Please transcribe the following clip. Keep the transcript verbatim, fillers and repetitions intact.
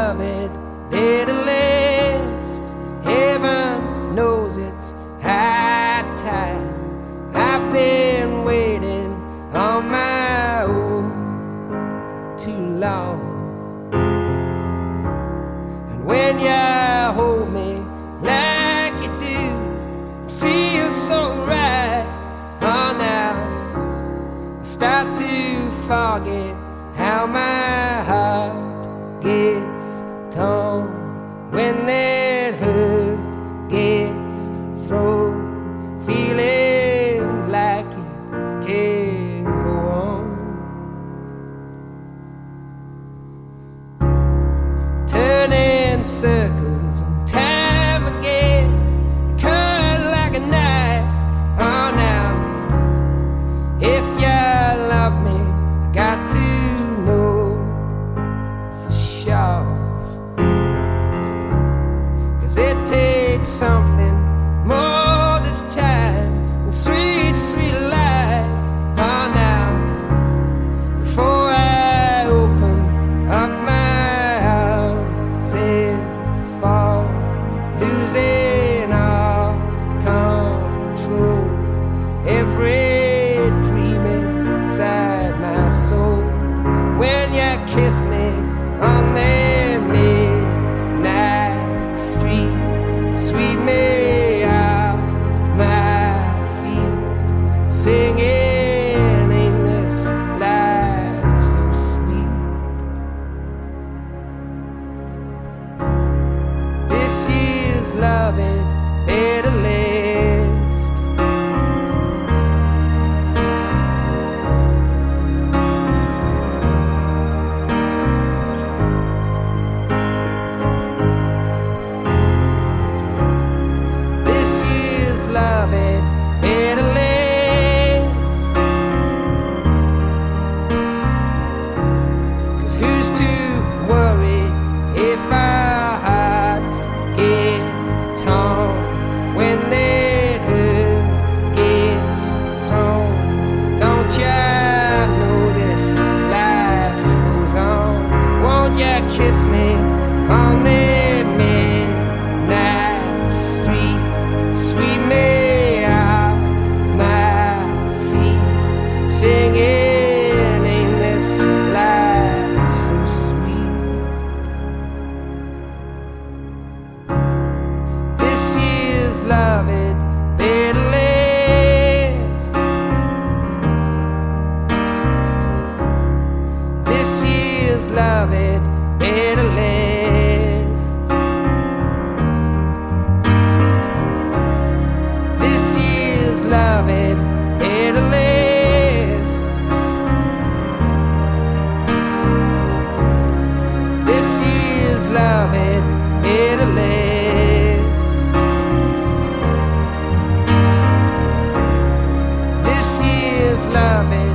love it, better list. Heaven knows it's high time. I've been waiting on my own too long. And when you hold me like you do, it feels so right. Oh, now I start to forget how my heart gets torn when that hurt gets thrown, feeling like it can't go on. Turning circles on time again, cut like a knife. Oh, now if you love me, I got to know for sure. 'Cause it takes something more this time than sweet, sweet lies. Oh, now before I open up my arms and fall, losing all control, every dream inside my soul. When you kiss me on that midnight street, sweep me off my feet, singing, ain't this life so sweet? This year's loving better last. This year's loving better last. 'Cause who's to worry if our hearts get torn when that hurt gets thrown? Don't ya know this life goes on? Won't ya kiss me on that midnight street, sweep me off my feet, singing, ain't this life so sweet? This year's loving better last. This year's loving better last. This year's loving better last. This year's loving better last. This year's loving